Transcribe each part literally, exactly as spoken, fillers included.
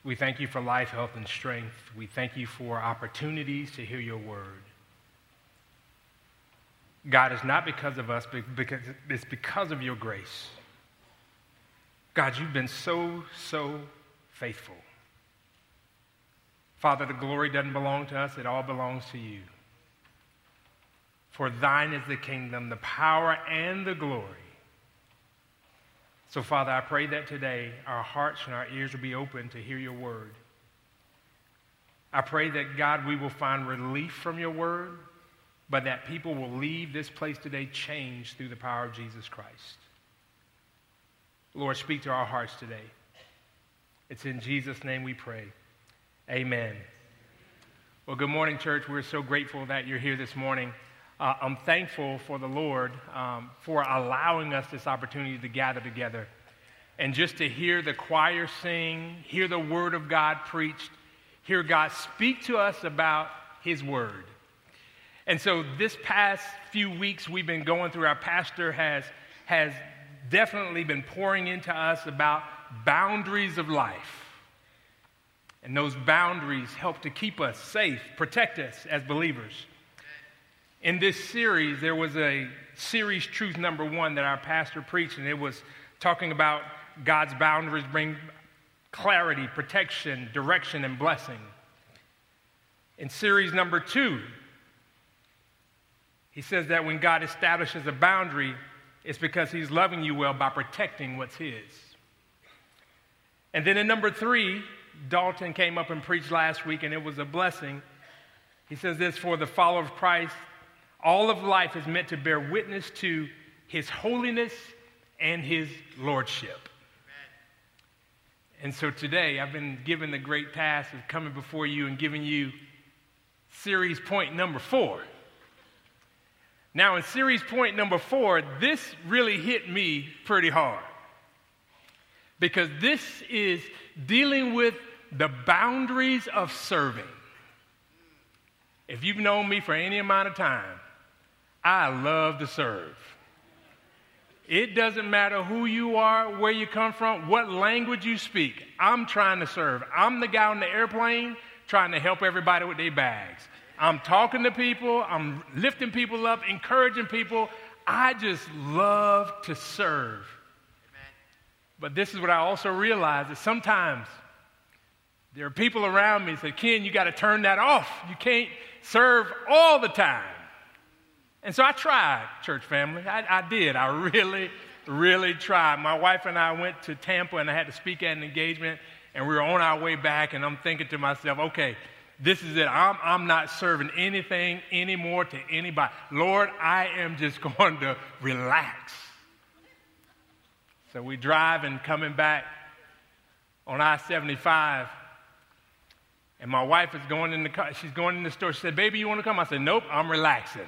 We thank you for life, health, and strength. We thank you for opportunities to hear your word. God, it's not because of us, but because it's because of your grace. God, you've been so, so faithful. Father, the glory doesn't belong to us. It all belongs to you. For thine is the kingdom, the power, and the glory. So, Father, I pray that today our hearts and our ears will be open to hear your word. I pray that, God, we will find relief from your word, but that people will leave this place today changed through the power of Jesus Christ. Lord, speak to our hearts today. It's in Jesus' name we pray. Amen. Well, good morning, church. We're so grateful that you're here this morning. Uh, I'm thankful for the Lord um, for allowing us this opportunity to gather together and just to hear the choir sing, hear the word of God preached, hear God speak to us about his word. And so this past few weeks we've been going through, our pastor has, has definitely been pouring into us about boundaries of life. And those boundaries help to keep us safe, protect us as believers. In this series, there was a series truth number one that our pastor preached, and it was talking about God's boundaries bring clarity, protection, direction, and blessing. In series number two, he says that when God establishes a boundary, it's because he's loving you well by protecting what's his. And then in number three, Dalton came up and preached last week, and it was a blessing. He says this: for the follower of Christ, all of life is meant to bear witness to his holiness and his lordship. Amen. And so today, I've been given the great task of coming before you and giving you series point number four. Now, in series point number four, this really hit me pretty hard, because this is dealing with the boundaries of serving. If you've known me for any amount of time, I love to serve. It doesn't matter who you are, where you come from, what language you speak. I'm trying to serve. I'm the guy on the airplane trying to help everybody with their bags. I'm talking to people. I'm lifting people up, encouraging people. I just love to serve. Amen. But this is what I also realize, that sometimes there are people around me that say, Ken, you got to turn that off. You can't serve all the time. And so I tried, church family. I, I did. I really, really tried. My wife and I went to Tampa, and I had to speak at an engagement, and we were on our way back, and I'm thinking to myself, okay, this is it. I'm, I'm not serving anything anymore to anybody. Lord, I am just going to relax. So we drive and coming back on I seventy-five, and my wife is going in the car. She's going in the store. She said, baby, you want to come? I said, nope, I'm relaxing.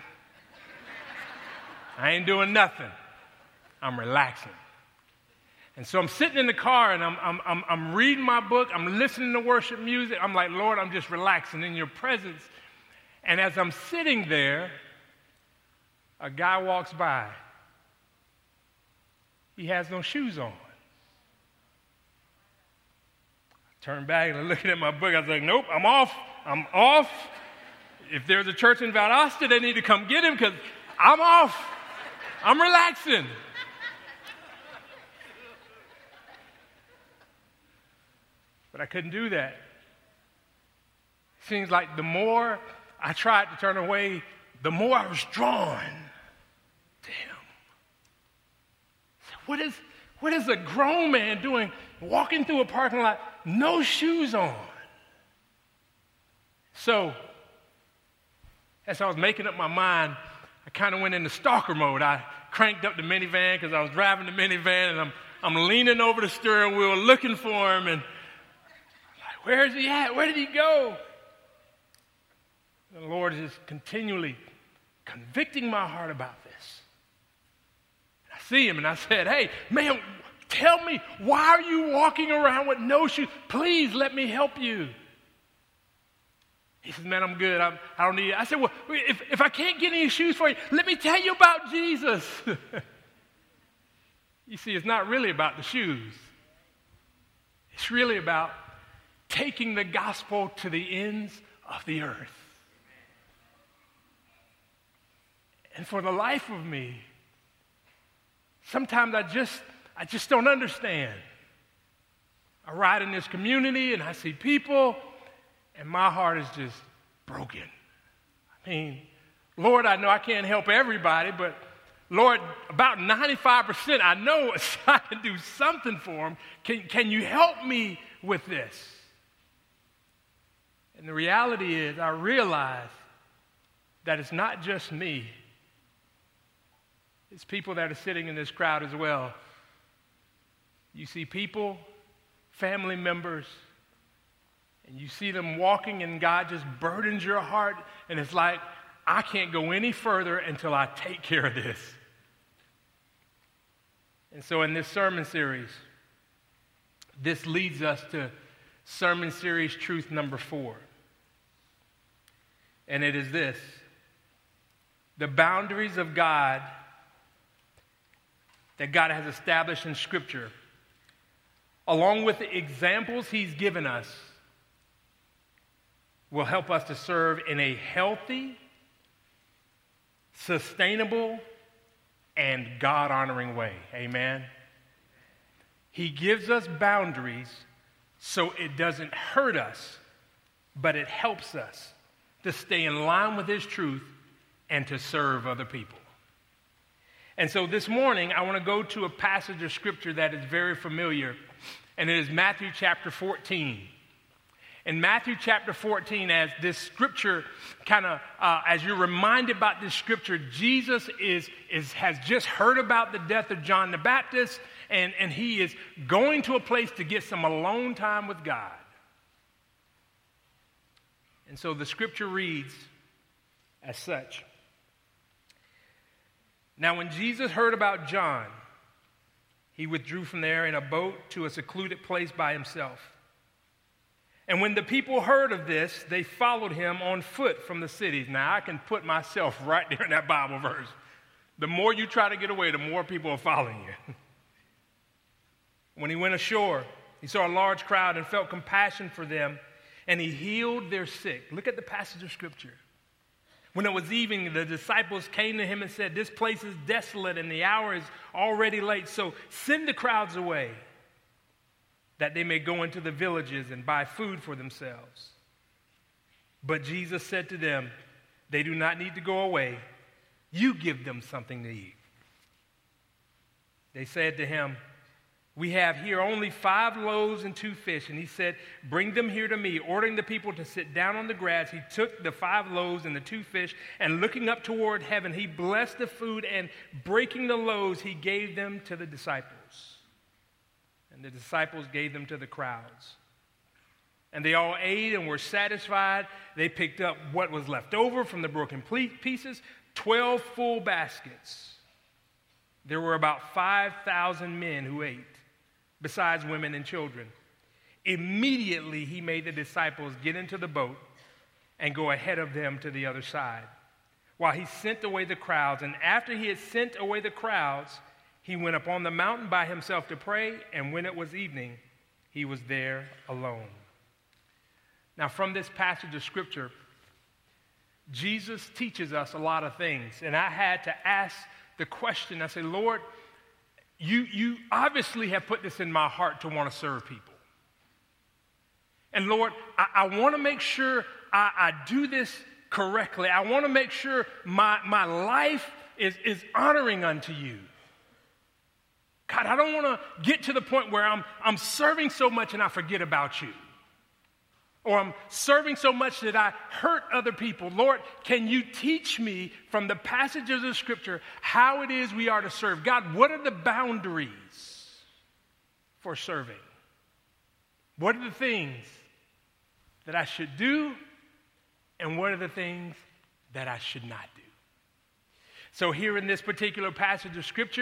I ain't doing nothing. I'm relaxing. And so I'm sitting in the car, and I'm, I'm, I'm, I'm reading my book. I'm listening to worship music. I'm like, Lord, I'm just relaxing in your presence. And as I'm sitting there, a guy walks by. He has no shoes on. I turned back and I'm looking at my book. I was like, nope, I'm off. I'm off. If there's a church in Valdosta, they need to come get him, because I'm off. I'm relaxing. But I couldn't do that. Seems like the more I tried to turn away, the more I was drawn to him. What is, what is a grown man doing walking through a parking lot, no shoes on? So, as I was making up my mind, I kind of went into stalker mode. I cranked up the minivan because I was driving the minivan, and I'm, I'm leaning over the steering wheel looking for him, and I'm like, where is he at? Where did he go? The Lord is continually convicting my heart about this. I see him, and I said, hey, man, tell me, why are you walking around with no shoes? Please let me help you. He says, man, I'm good. I'm, I don't need it. I said, well, if, if I can't get any shoes for you, let me tell you about Jesus. You see, it's not really about the shoes. It's really about taking the gospel to the ends of the earth. And for the life of me, sometimes I just, I just don't understand. I ride in this community and I see people, and my heart is just broken. I mean, Lord, I know I can't help everybody, but Lord, about ninety-five percent, I know I can do something for them. Can, can you help me with this? And the reality is, I realize that it's not just me. It's people that are sitting in this crowd as well. You see people, family members, and you see them walking, and God just burdens your heart, and it's like, I can't go any further until I take care of this. And so in this sermon series, this leads us to sermon series truth number four. And it is this: the boundaries of God that God has established in Scripture, along with the examples He's given us, will help us to serve in a healthy, sustainable, and God-honoring way. Amen? He gives us boundaries so it doesn't hurt us, but it helps us to stay in line with His truth and to serve other people. And so this morning, I want to go to a passage of Scripture that is very familiar, and it is Matthew chapter fourteen. In Matthew chapter fourteen, as this Scripture kind of, uh, as you're reminded about this Scripture, Jesus is, is has just heard about the death of John the Baptist, and, and he is going to a place to get some alone time with God. And so the Scripture reads as such. Now, when Jesus heard about John, he withdrew from there in a boat to a secluded place by himself. And when the people heard of this, they followed him on foot from the cities. Now, I can put myself right there in that Bible verse. The more you try to get away, the more people are following you. When he went ashore, he saw a large crowd and felt compassion for them, and he healed their sick. Look at the passage of Scripture. When it was evening, the disciples came to him and said, "This place is desolate and the hour is already late, so send the crowds away, that they may go into the villages and buy food for themselves." But Jesus said to them, "They do not need to go away. You give them something to eat." They said to him, "We have here only five loaves and two fish." And he said, "Bring them here to me." Ordering the people to sit down on the grass, he took the five loaves and the two fish, and looking up toward heaven, he blessed the food, and breaking the loaves, he gave them to the disciples. And the disciples gave them to the crowds. And they all ate and were satisfied. They picked up what was left over from the broken pieces, twelve full baskets. There were about five thousand men who ate, besides women and children. Immediately he made the disciples get into the boat and go ahead of them to the other side, while he sent away the crowds. And after he had sent away the crowds, he went up on the mountain by himself to pray, and when it was evening, he was there alone. Now, from this passage of Scripture, Jesus teaches us a lot of things. And I had to ask the question, I said, "Lord, you, you obviously have put this in my heart to want to serve people. And Lord, I, I want to make sure I, I do this correctly. I want to make sure my, my life is, is honoring unto you. God, I don't want to get to the point where I'm, I'm serving so much and I forget about you. Or I'm serving so much that I hurt other people. Lord, can you teach me from the passages of Scripture how it is we are to serve? God, what are the boundaries for serving? What are the things that I should do, and what are the things that I should not do? So here in this particular passage of Scripture,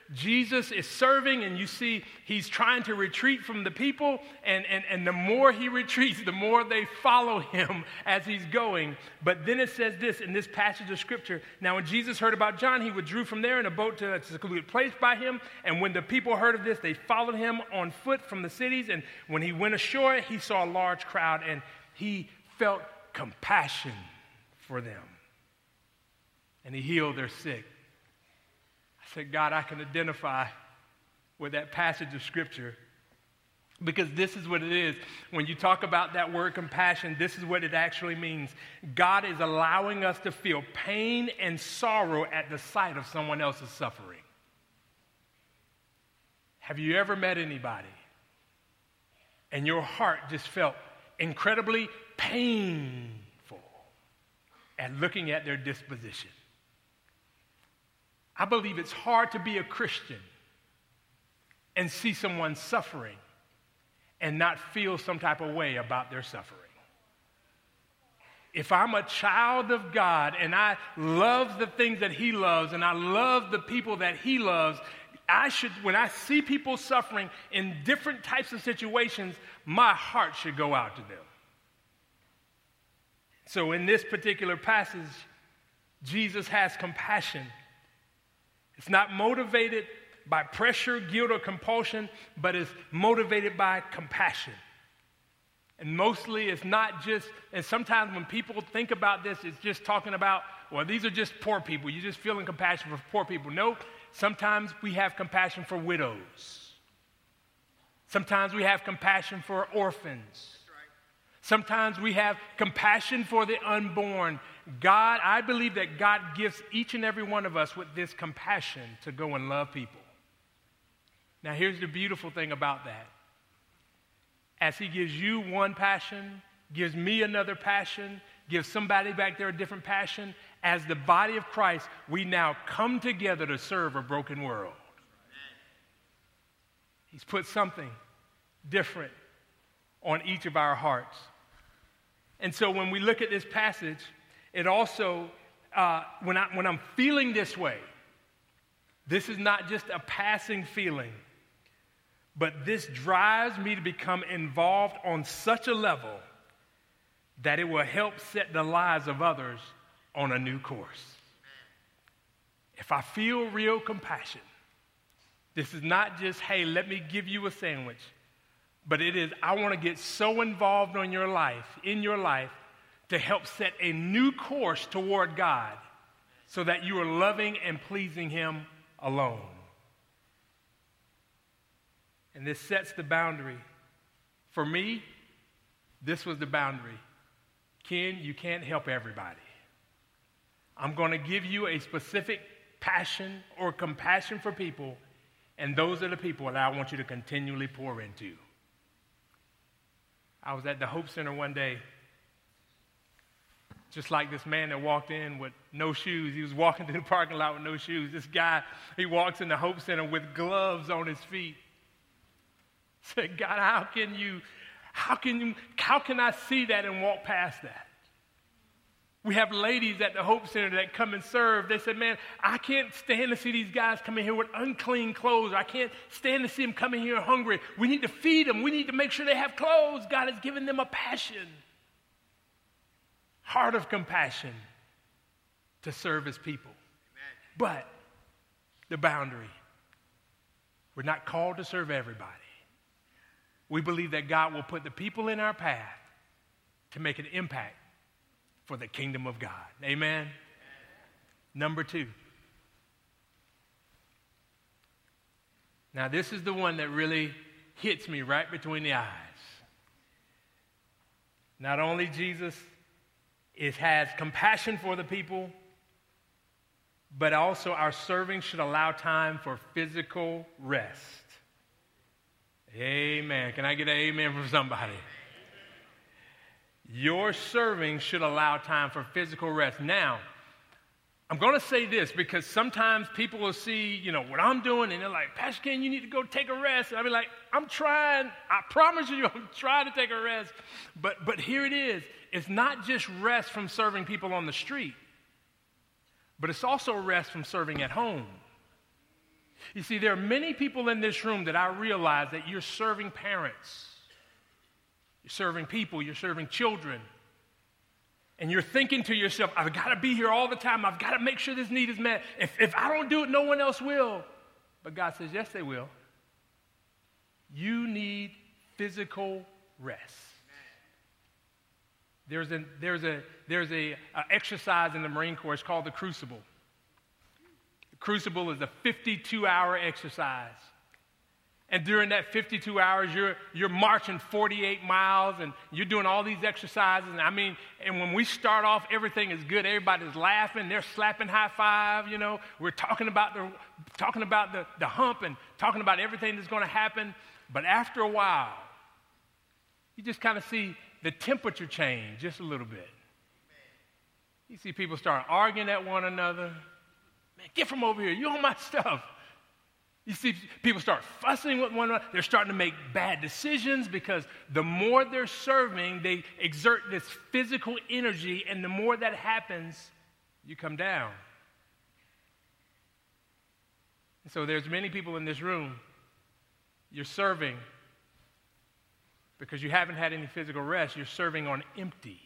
Jesus is serving, and you see he's trying to retreat from the people, and, and, and the more he retreats, the more they follow him as he's going. But then it says this in this passage of Scripture, now when Jesus heard about John, he withdrew from there in a boat to a secluded place by him, and when the people heard of this, they followed him on foot from the cities, and when he went ashore, he saw a large crowd, and he felt compassion for them, and he healed their sick. I said, God, I can identify with that passage of Scripture, because this is what it is. When you talk about that word compassion, this is what it actually means. God is allowing us to feel pain and sorrow at the sight of someone else's suffering. Have you ever met anybody and your heart just felt incredibly painful at looking at their disposition? I believe it's hard to be a Christian and see someone suffering and not feel some type of way about their suffering. If I'm a child of God and I love the things that he loves and I love the people that he loves, I should, when I see people suffering in different types of situations, my heart should go out to them. So in this particular passage, Jesus has compassion. It's not motivated by pressure, guilt, or compulsion, but is motivated by compassion. And mostly it's not just, and sometimes when people think about this, it's just talking about, well, these are just poor people. You're just feeling compassion for poor people. No, sometimes we have compassion for widows. Sometimes we have compassion for orphans. Sometimes we have compassion for the unborn. God, I believe that God gives each and every one of us with this compassion to go and love people. Now, here's the beautiful thing about that. As he gives you one passion, gives me another passion, gives somebody back there a different passion, as the body of Christ, we now come together to serve a broken world. He's put something different on each of our hearts. And so when we look at this passage, it also, uh, when, I, when I'm feeling this way, this is not just a passing feeling, but this drives me to become involved on such a level that it will help set the lives of others on a new course. If I feel real compassion, this is not just, hey, let me give you a sandwich. But it is, I want to get so involved on your life, in your life, to help set a new course toward God so that you are loving and pleasing him alone. And this sets the boundary. For me, this was the boundary. Ken, you can't help everybody. I'm going to give you a specific passion or compassion for people, and those are the people that I want you to continually pour into. I was at the Hope Center one day, just like this man that walked in with no shoes. He was walking through the parking lot with no shoes. This guy, he walks in the Hope Center with gloves on his feet. I said, God, how can you, how can you, how can I see that and walk past that? We have ladies at the Hope Center that come and serve. They said, man, I can't stand to see these guys come in here with unclean clothes. I can't stand to see them come in here hungry. We need to feed them. We need to make sure they have clothes. God has given them a passion, heart of compassion to serve his people. Amen. But the boundary, we're not called to serve everybody. We believe that God will put the people in our path to make an impact for the kingdom of God. Amen? Amen. Number two. Now, this is the one that really hits me right between the eyes. Not only Jesus is, has compassion for the people, but also our serving should allow time for physical rest. Amen. Can I get an amen from somebody? Your serving should allow time for physical rest. Now, I'm going to say this because sometimes people will see, you know, what I'm doing, and they're like, Pastor Ken, you need to go take a rest. And I'll be like, I'm trying. I promise you, I'm trying to take a rest. But, but here it is. It's not just rest from serving people on the street, but it's also rest from serving at home. You see, there are many people in this room that I realize that you're serving parents. You're serving people. You're serving children. And you're thinking to yourself, I've got to be here all the time. I've got to make sure this need is met. If, if I don't do it, no one else will. But God says, yes, they will. You need physical rest. There's a, there's a, there's a, a exercise in the Marine Corps. It's called the Crucible. The Crucible is a fifty-two hour exercise. And during that fifty-two hours, you're, you're marching forty-eight miles, and you're doing all these exercises. And I mean, and when we start off, everything is good. Everybody's laughing. They're slapping high five, you know. We're talking about the, talking about the, the hump and talking about everything that's going to happen. But after a while, you just kind of see the temperature change just a little bit. You see people start arguing at one another. Man, get from over here. You're on my stuff. You see people start fussing with one another. They're starting to make bad decisions because the more they're serving, they exert this physical energy, and the more that happens, you come down. And so there's many people in this room, you're serving because you haven't had any physical rest. You're serving on empty.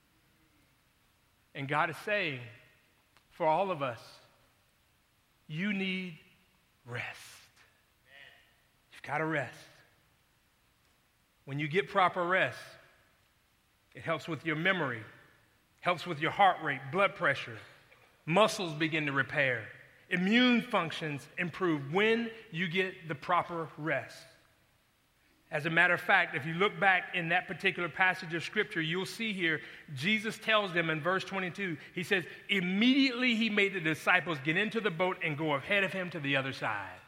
And God is saying, for all of us, you need rest. You've got to rest. When you get proper rest, it helps with your memory, helps with your heart rate, blood pressure, muscles begin to repair, immune functions improve when you get the proper rest. As a matter of fact, if you look back in that particular passage of Scripture, you'll see here, Jesus tells them in verse twenty-two, he says, immediately he made the disciples get into the boat and go ahead of him to the other side.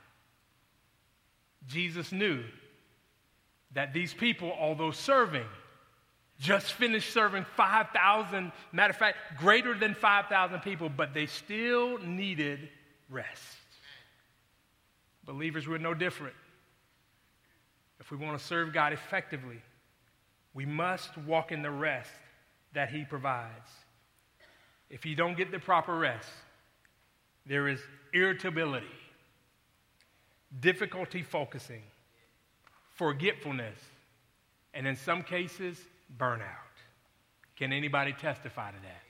Jesus knew that these people, although serving, just finished serving five thousand, matter of fact, greater than five thousand people, but they still needed rest. Believers, we're no different. If we want to serve God effectively, we must walk in the rest that he provides. If you don't get the proper rest, there is irritability, difficulty focusing, forgetfulness, and in some cases, burnout. Can anybody testify to that?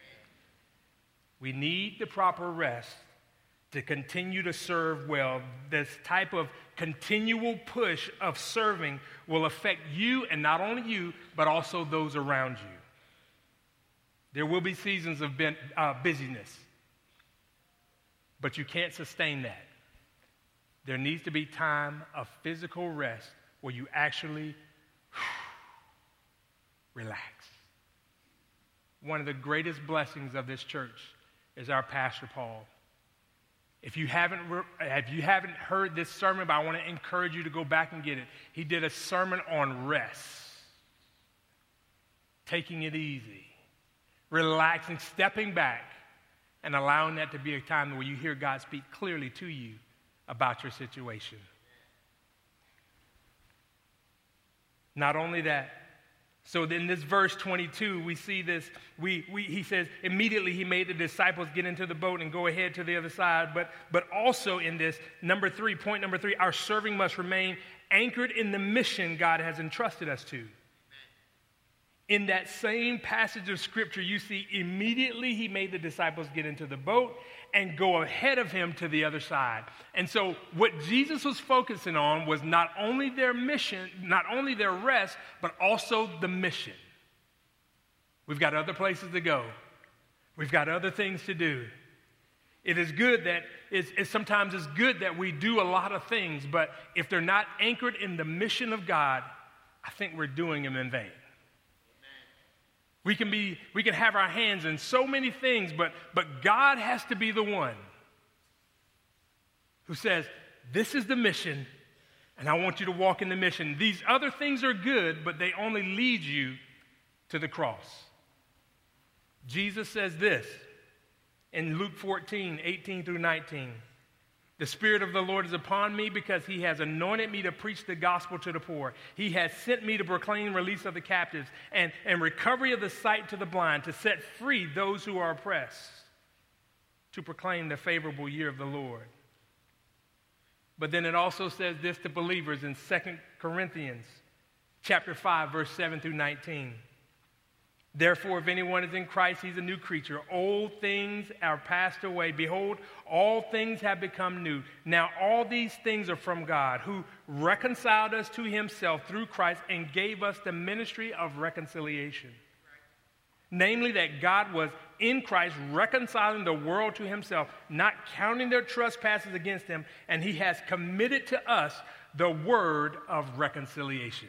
We need the proper rest to continue to serve well. This type of continual push of serving will affect you, and not only you, but also those around you. There will be seasons of ben, uh, busyness, but you can't sustain that. There needs to be time of physical rest where you actually relax. One of the greatest blessings of this church is our Pastor Paul. If you haven't, if you haven't heard this sermon, but I want to encourage you to go back and get it. He did a sermon on rest, taking it easy, relaxing, stepping back, and allowing that to be a time where you hear God speak clearly to you about your situation. Not only that, so in this verse twenty-two, we see this, we, we, he says, immediately he made the disciples get into the boat and go ahead to the other side. But, but also in this, number three, point number three, our serving must remain anchored in the mission God has entrusted us to. Amen. In that same passage of Scripture, you see immediately he made the disciples get into the boat and go ahead of him to the other side. And so what Jesus was focusing on was not only their mission, not only their rest, but also the mission. We've got other places to go. We've got other things to do. It is good that, it's, it's sometimes it's good that we do a lot of things, but if they're not anchored in the mission of God, I think we're doing them in vain. We can be, we can have our hands in so many things, but, but God has to be the one who says, this is the mission, and I want you to walk in the mission. These other things are good, but they only lead you to the cross. Jesus says this in Luke fourteen, eighteen through nineteen. The Spirit of the Lord is upon me because he has anointed me to preach the gospel to the poor. He has sent me to proclaim release of the captives and, and recovery of the sight to the blind, to set free those who are oppressed, to proclaim the favorable year of the Lord. But then it also says this to believers in Second Corinthians chapter five, verse seven through nineteen. Therefore, if anyone is in Christ, he's a new creature. Old things are passed away. Behold, all things have become new. Now, all these things are from God, who reconciled us to himself through Christ and gave us the ministry of reconciliation. Namely, that God was in Christ reconciling the world to himself, not counting their trespasses against them, and he has committed to us the word of reconciliation.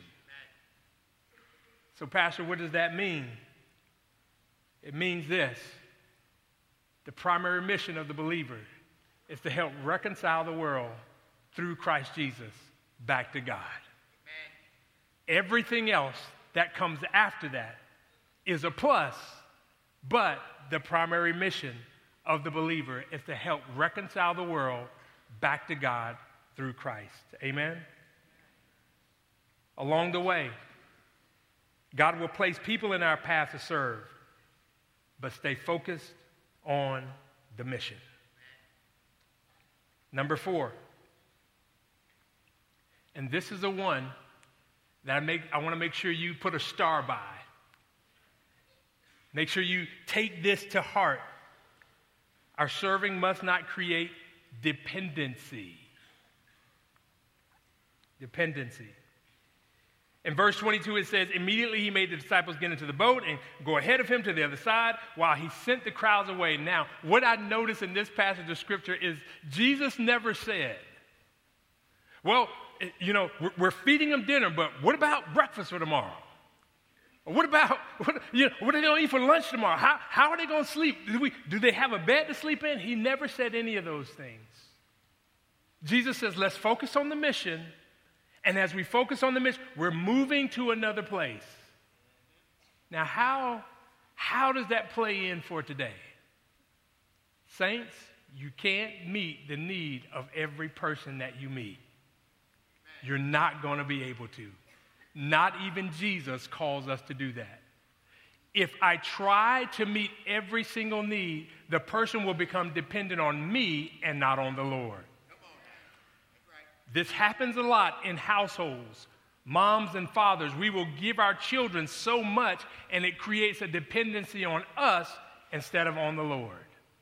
So, Pastor, what does that mean? It means this: the primary mission of the believer is to help reconcile the world through Christ Jesus back to God. Amen. Everything else that comes after that is a plus, but the primary mission of the believer is to help reconcile the world back to God through Christ. Amen? Along the way, God will place people in our path to serve, but stay focused on the mission. Number four, and this is the one that I make. I want to make sure you put a star by. Make sure you take this to heart. Our serving must not create dependency. Dependency. In verse twenty-two, it says, immediately he made the disciples get into the boat and go ahead of him to the other side while he sent the crowds away. Now, what I notice in this passage of Scripture is Jesus never said, well, you know, we're feeding them dinner, but what about breakfast for tomorrow? Or what about, what, you know, what are they going to eat for lunch tomorrow? How, how are they going to sleep? Do, we, do they have a bed to sleep in? He never said any of those things. Jesus says, let's focus on the mission. And as we focus on the mission, we're moving to another place. Now, how, how does that play in for today? Saints, you can't meet the need of every person that you meet. You're not going to be able to. Not even Jesus calls us to do that. If I try to meet every single need, the person will become dependent on me and not on the Lord. This happens a lot in households. Moms and fathers, we will give our children so much, and it creates a dependency on us instead of on the Lord.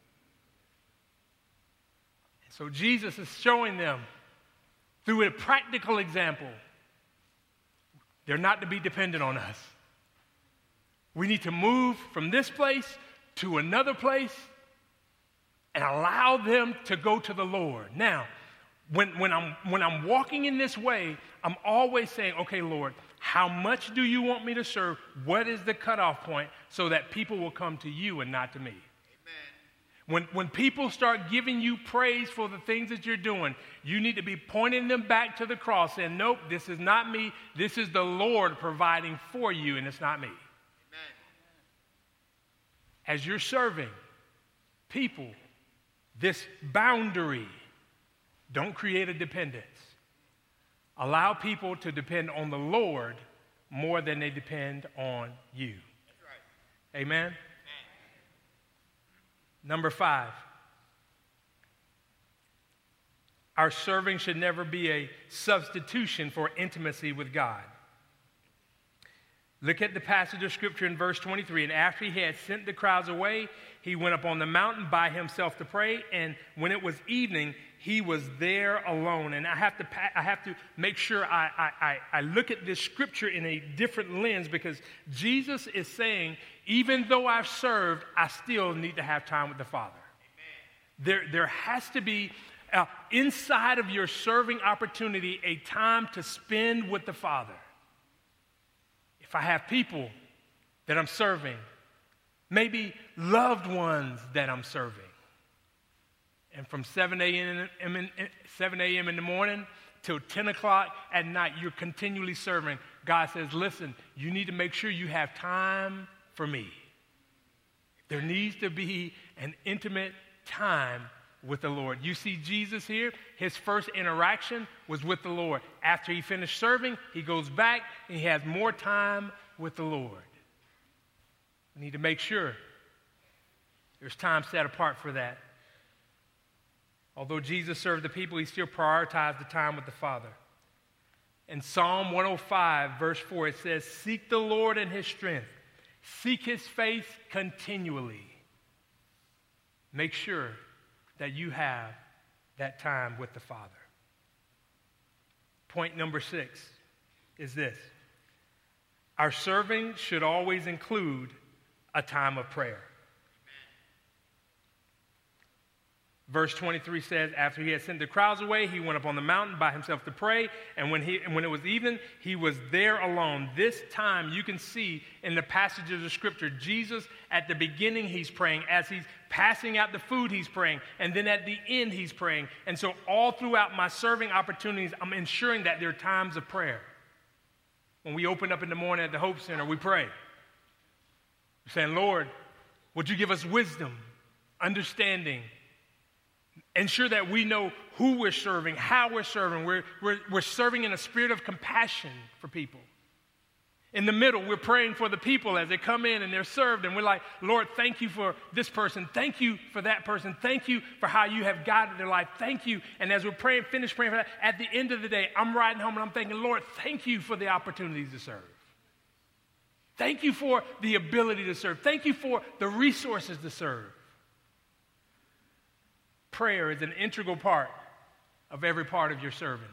So Jesus is showing them through a practical example, they're not to be dependent on us. We need to move from this place to another place and allow them to go to the Lord. Now, When, when, I'm, when I'm walking in this way, I'm always saying, okay, Lord, how much do you want me to serve? What is the cutoff point so that people will come to you and not to me? Amen. When, when people start giving you praise for the things that you're doing, you need to be pointing them back to the cross saying, nope, this is not me. This is the Lord providing for you, and it's not me. Amen. As you're serving people, this boundary, don't create a dependence. Allow people to depend on the Lord more than they depend on you. That's right. Amen? Amen? Number five, our serving should never be a substitution for intimacy with God. Look at the passage of Scripture in verse twenty-three. And after he had sent the crowds away, he went up on the mountain by himself to pray. And when it was evening, he was there alone. And I have to, I have to make sure I, I, I look at this Scripture in a different lens, because Jesus is saying, even though I've served, I still need to have time with the Father. Amen. There, there has to be, uh, inside of your serving opportunity, a time to spend with the Father. If I have people that I'm serving, maybe loved ones that I'm serving, and from seven a.m. in, seven a.m. in the morning till ten o'clock at night, you're continually serving, God says, listen, you need to make sure you have time for me. There needs to be an intimate time with the Lord. You see Jesus here, his first interaction was with the Lord. After he finished serving, he goes back and he has more time with the Lord. We need to make sure there's time set apart for that. Although Jesus served the people, he still prioritized the time with the Father. In Psalm one oh five, verse four, it says, "Seek the Lord in his strength. Seek his face continually." Make sure that you have that time with the Father. Point number six is this. Our serving should always include a time of prayer. Verse twenty-three says, after he had sent the crowds away, he went up on the mountain by himself to pray. And when, he, and when it was evening, he was there alone. This time you can see in the passages of Scripture, Jesus at the beginning he's praying. As he's passing out the food, he's praying. And then at the end, he's praying. And so all throughout my serving opportunities, I'm ensuring that there are times of prayer. When we open up in the morning at the Hope Center, we pray. We're saying, Lord, would you give us wisdom, understanding, ensure that we know who we're serving, how we're serving. We're, we're, we're serving in a spirit of compassion for people. In the middle, we're praying for the people as they come in and they're served. And we're like, Lord, thank you for this person. Thank you for that person. Thank you for how you have guided their life. Thank you. And as we're praying, finish praying for that, at the end of the day, I'm riding home and I'm thinking, Lord, thank you for the opportunities to serve. Thank you for the ability to serve. Thank you for the resources to serve. Prayer is an integral part of every part of your serving.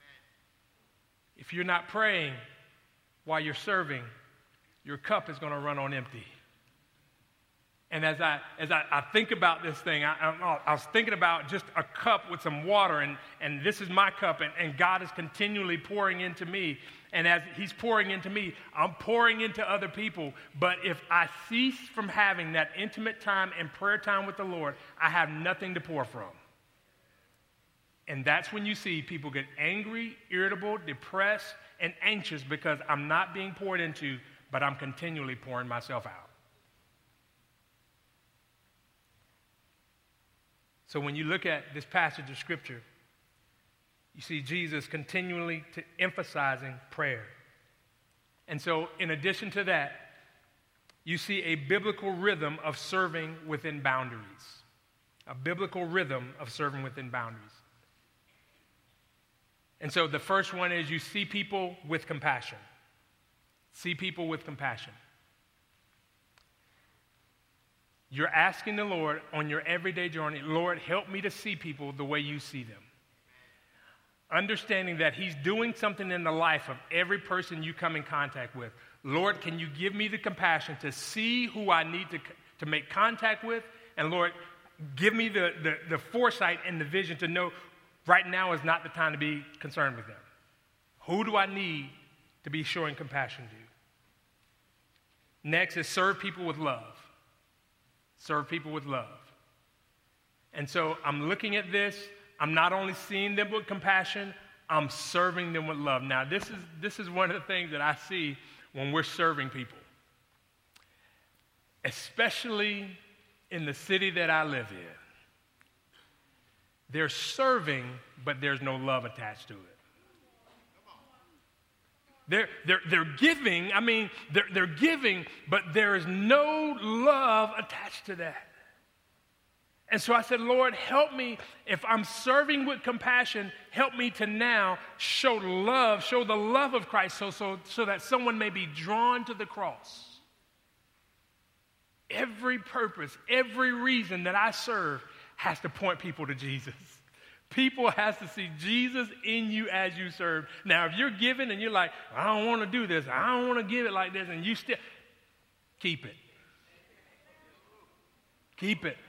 If you're not praying while you're serving, your cup is going to run on empty. And as I as I, I think about this thing, I, I, I was thinking about just a cup with some water, and, and this is my cup, and, and God is continually pouring into me. And as he's pouring into me, I'm pouring into other people. But if I cease from having that intimate time and prayer time with the Lord, I have nothing to pour from. And that's when you see people get angry, irritable, depressed, and anxious because I'm not being poured into, but I'm continually pouring myself out. So when you look at this passage of Scripture, you see Jesus continually to emphasizing prayer. And so in addition to that, you see a biblical rhythm of serving within boundaries. A biblical rhythm of serving within boundaries. And so the first one is you see people with compassion. See people with compassion. You're asking the Lord on your everyday journey, Lord, help me to see people the way you see them. Understanding that he's doing something in the life of every person you come in contact with. Lord, can you give me the compassion to see who I need to, to make contact with? And Lord, give me the, the, the foresight and the vision to know right now is not the time to be concerned with them. Who do I need to be showing compassion to? Next is serve people with love. Serve people with love. And so I'm looking at this. I'm not only seeing them with compassion, I'm serving them with love. Now, this is, this is one of the things that I see when we're serving people. Especially in the city that I live in. They're serving, but there's no love attached to it. They're, they're, they're giving, I mean, they're, they're giving, but there is no love attached to that. And so I said, Lord, help me, if I'm serving with compassion, help me to now show love, show the love of Christ so, so, so that someone may be drawn to the cross. Every purpose, every reason that I serve has to point people to Jesus. People has to see Jesus in you as you serve. Now, if you're giving and you're like, I don't want to do this, I don't want to give it like this, and you still, keep it. Keep it.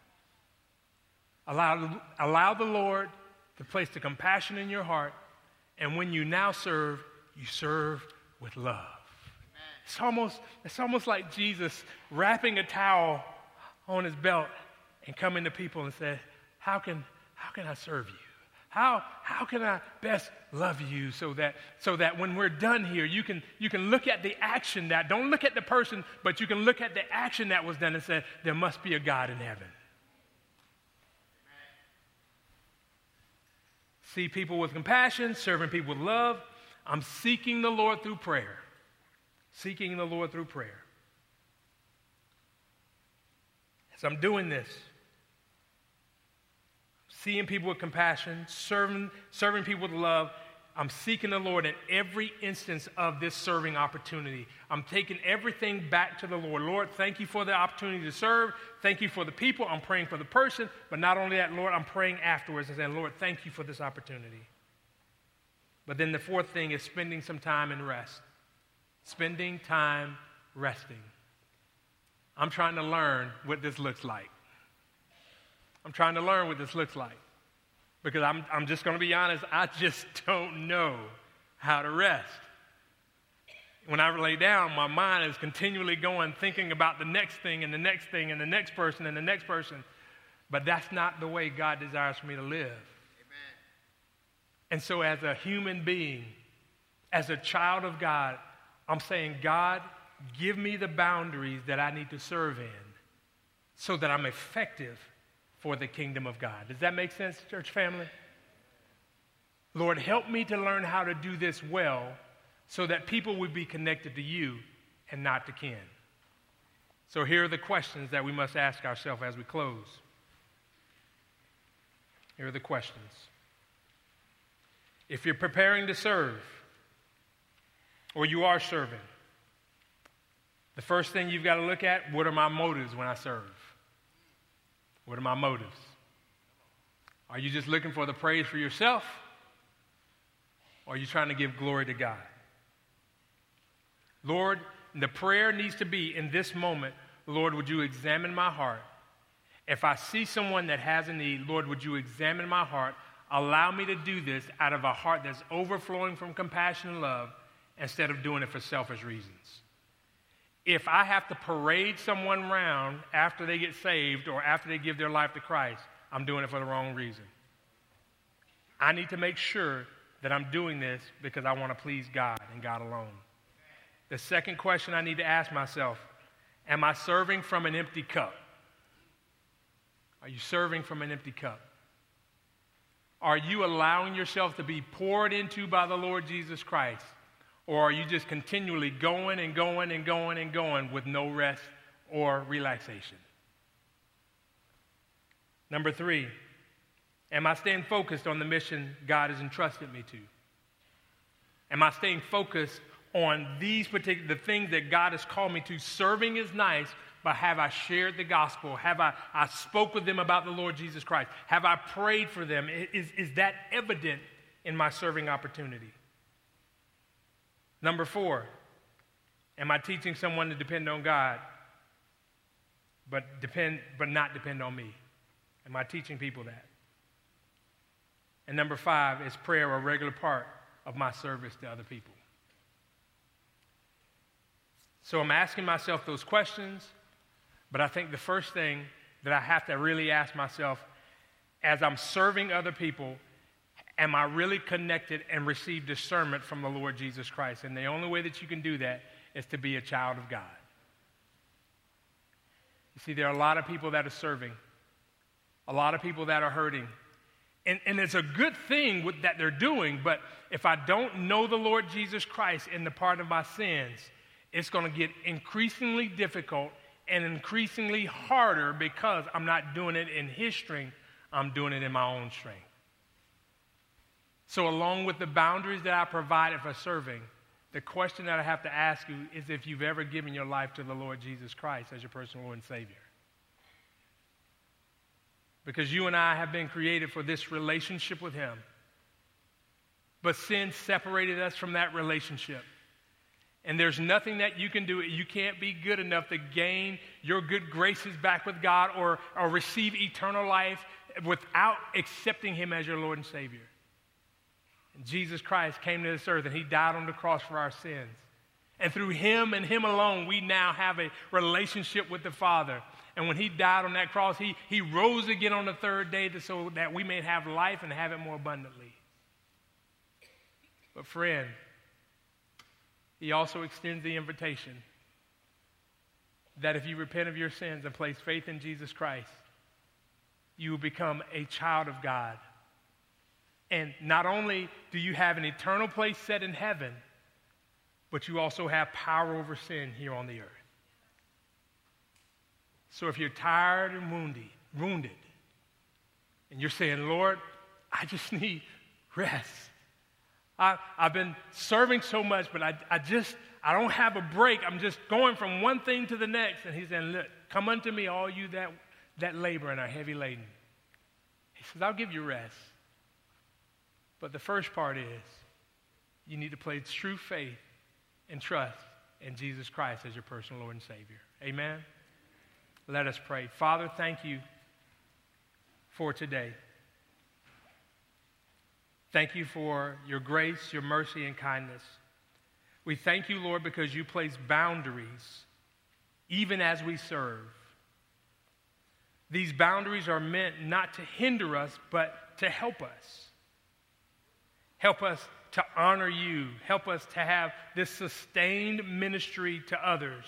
Allow, allow the Lord to place the compassion in your heart, and when you now serve, you serve with love. Amen. It's almost, it's almost like Jesus wrapping a towel on his belt and coming to people and say, how can, how can I serve you? How, how can I best love you so that, so that when we're done here, you can, you can look at the action that, don't look at the person, but you can look at the action that was done and say, there must be a God in heaven. See people with compassion, serving people with love. I'm seeking the Lord through prayer. Seeking the Lord through prayer. As I'm doing this, seeing people with compassion, serving, serving people with love. I'm seeking the Lord in every instance of this serving opportunity. I'm taking everything back to the Lord. Lord, thank you for the opportunity to serve. Thank you for the people. I'm praying for the person. But not only that, Lord, I'm praying afterwards and saying, Lord, thank you for this opportunity. But then the fourth thing is spending some time in rest. Spending time resting. I'm trying to learn what this looks like. I'm trying to learn what this looks like. Because I'm, I'm just going to be honest, I just don't know how to rest. When I lay down, my mind is continually going, thinking about the next thing and the next thing and the next person and the next person. But that's not the way God desires for me to live. Amen. And so as a human being, as a child of God, I'm saying, God, give me the boundaries that I need to serve in so that I'm effective for the kingdom of God. Does that make sense, church family? Lord, help me to learn how to do this well so that people would be connected to you and not to kin. So here are the questions that we must ask ourselves as we close. Here are the questions. If you're preparing to serve, or you are serving, the first thing you've got to look at, what are my motives when I serve? What are my motives? Are you just looking for the praise for yourself? Or are you trying to give glory to God? Lord, the prayer needs to be in this moment, Lord, would you examine my heart? If I see someone that has a need, Lord, would you examine my heart? Allow me to do this out of a heart that's overflowing from compassion and love instead of doing it for selfish reasons. If I have to parade someone around after they get saved or after they give their life to Christ, I'm doing it for the wrong reason. I need to make sure that I'm doing this because I want to please God and God alone. The second question I need to ask myself, am I serving from an empty cup? Are you serving from an empty cup? Are you allowing yourself to be poured into by the Lord Jesus Christ? Or are you just continually going and going and going and going with no rest or relaxation? Number three, am I staying focused on the mission God has entrusted me to? Am I staying focused on these particular the things that God has called me to? Serving is nice, but have I shared the gospel? Have I, I spoke with them about the Lord Jesus Christ? Have I prayed for them? Is, is that evident in my serving opportunity? Number four, am I teaching someone to depend on God, but depend, but not depend on me? Am I teaching people that? And number five, is prayer a regular part of my service to other people? So I'm asking myself those questions, but I think the first thing that I have to really ask myself as I'm serving other people, am I really connected and receive discernment from the Lord Jesus Christ? And the only way that you can do that is to be a child of God. You see, there are a lot of people that are serving, a lot of people that are hurting. And, and it's a good thing with, that they're doing, but if I don't know the Lord Jesus Christ in the pardon of my sins, it's going to get increasingly difficult and increasingly harder because I'm not doing it in His strength, I'm doing it in my own strength. So along with the boundaries that I provided for serving, the question that I have to ask you is if you've ever given your life to the Lord Jesus Christ as your personal Lord and Savior. Because you and I have been created for this relationship with Him. But sin separated us from that relationship. And there's nothing that you can do. You can't be good enough to gain your good graces back with God or, or receive eternal life without accepting Him as your Lord and Savior. And Jesus Christ came to this earth and He died on the cross for our sins. And through Him and Him alone, we now have a relationship with the Father. And when He died on that cross, He, he rose again on the third day to, so that we may have life and have it more abundantly. But friend, He also extends the invitation that if you repent of your sins and place faith in Jesus Christ, you will become a child of God. And not only do you have an eternal place set in heaven, but you also have power over sin here on the earth. So if you're tired and wounded, wounded, And you're saying, Lord, I just need rest. I, I've been serving so much, but I, I just, I don't have a break. I'm just going from one thing to the next. And he's saying, look, come unto me, all you that, that labor and are heavy laden. He says, I'll give you rest. But the first part is you need to place true faith and trust in Jesus Christ as your personal Lord and Savior. Amen? Let us pray. Father, thank you for today. Thank you for your grace, your mercy, and kindness. We thank you, Lord, because you place boundaries even as we serve. These boundaries are meant not to hinder us, but to help us. Help us to honor you. Help us to have this sustained ministry to others.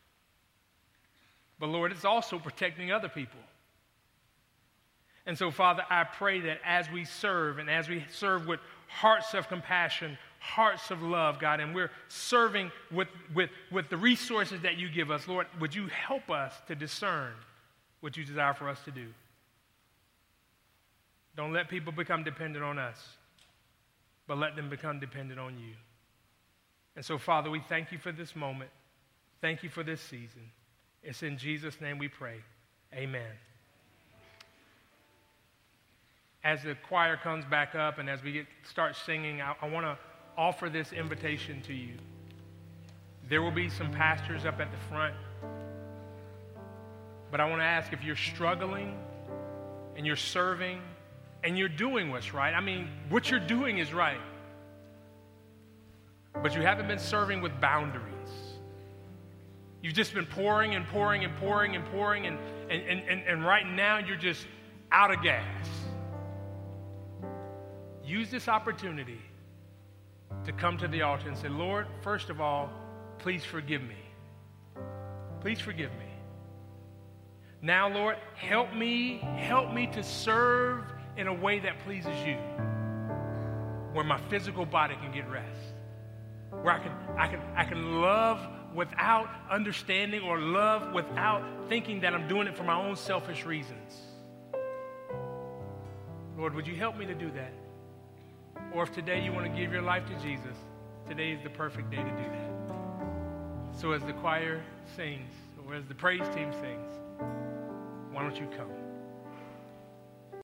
But Lord, it's also protecting other people. And so, Father, I pray that as we serve and as we serve with hearts of compassion, hearts of love, God, and we're serving with, with, with the resources that you give us, Lord, would you help us to discern what you desire for us to do? Don't let people become dependent on us, but let them become dependent on you. And so, Father, we thank you for this moment. Thank you for this season. It's in Jesus' name we pray. Amen. As the choir comes back up and as we get, start singing, I, I want to offer this invitation to you. There will be some pastors up at the front. But I want to ask, if you're struggling and you're serving and you're doing what's right, I mean, what you're doing is right, but you haven't been serving with boundaries. You've just been pouring and pouring and pouring and pouring, and, and, and, and, and right now you're just out of gas. Use this opportunity to come to the altar and say, Lord, first of all, please forgive me. Please forgive me. Now, Lord, help me, help me to serve in a way that pleases you, where my physical body can get rest, where I can, I can, I can love without understanding or love without thinking that I'm doing it for my own selfish reasons. Lord, would you help me to do that? Or if today you want to give your life to Jesus, today is the perfect day to do that. So as the choir sings, or as the praise team sings, why don't you come?